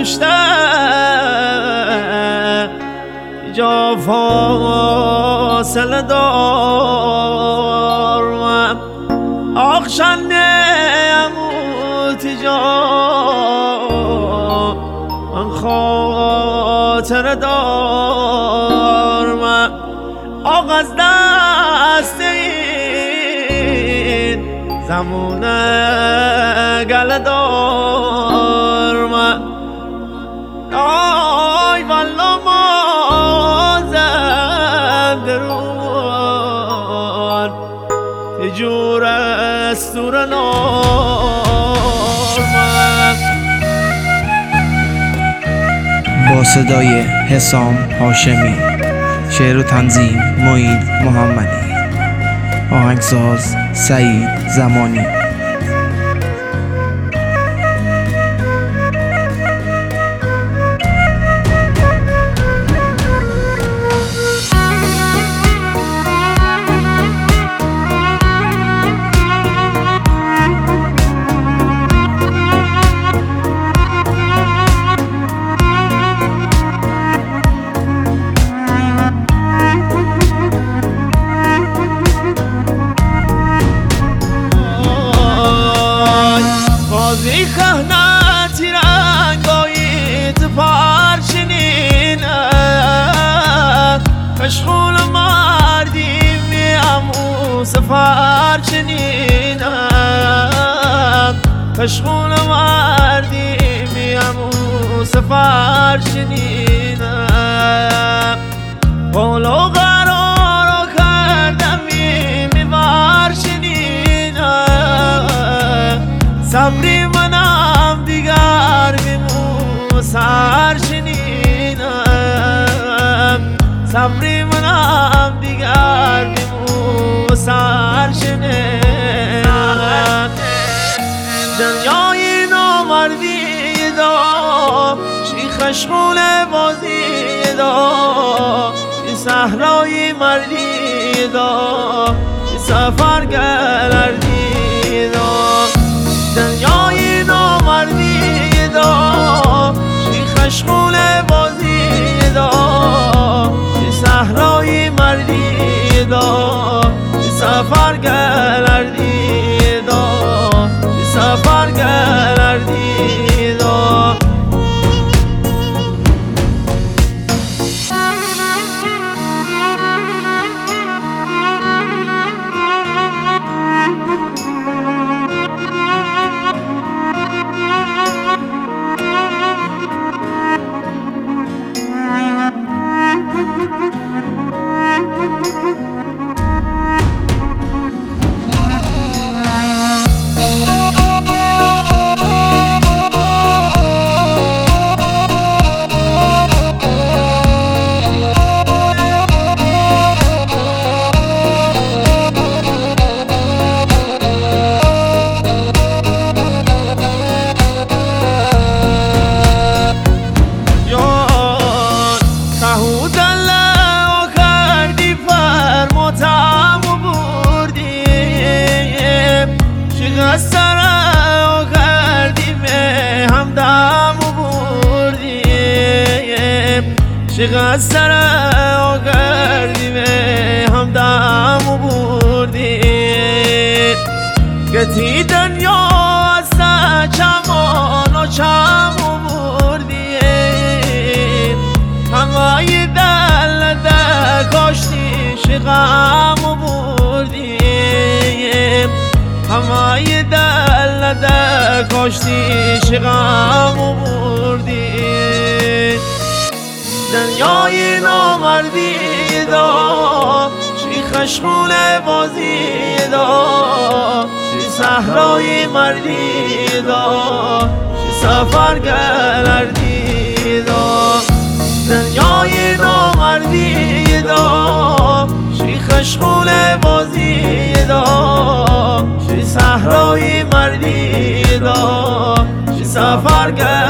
کشته جا فاصله دارم آخشنده اموت جا من خاطر دارم آق از دست این زمونه گله دارم آی والا ما زندرون تجور استور نارم. با صدای حسام هاشمی، شعر و تنظیم معین محمدی، آهنگساز سعید زمانی. خهنتی رنگایت پرچینینه مشغول مردی میامو سفر چنینه مشغول مردی میامو سفر چنینه بالا قرار کردم میبر چنینه صبری منم دیگر بیمو سر شنینم صبری منم دیگر بیمو سر شنینم دنیای نامردی دا شیخ شغول بازی دا شی صحرای مردی دا شی سفر گلردی دا دنیای نامردی دا شیخ شغول بازی دا شی صحرای مردی دا شی سفر گلردی دا شی سفر گلردی دا سرا کردیم همدم و بردیم چقدر سرا کردیم همدم و بردیم گتی دنیا از چمان و چم و بردیم همه دل کاشتی شغم و بردیم همه دل کاشتی شغم و بردی دنیای نامردی دا شیخ شغول بازی دا شی صحرای مردی دا شی سفر گلردی دا دنیای نامردی دا شیخ شغول بازی دا شی صحرای مردی دا شی سفر